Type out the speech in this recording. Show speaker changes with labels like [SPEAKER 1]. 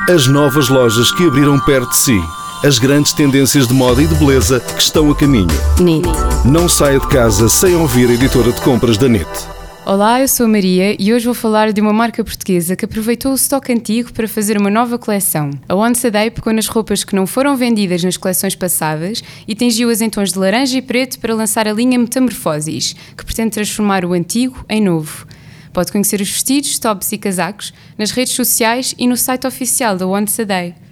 [SPEAKER 1] As novas lojas que abriram perto de si. As grandes tendências de moda e de beleza que estão a caminho.
[SPEAKER 2] NIT.
[SPEAKER 1] Não saia de casa sem ouvir a editora de compras da NIT.
[SPEAKER 2] Olá, eu sou a Maria e hoje vou falar de uma marca portuguesa que aproveitou o estoque antigo para fazer uma nova coleção. A Once a Day pegou nas roupas que não foram vendidas nas coleções passadas e tingiu-as em tons de laranja e preto para lançar a linha Metamorfoses, que pretende transformar o antigo em novo. Pode conhecer os vestidos, tops e casacos nas redes sociais e no site oficial da Once a Day.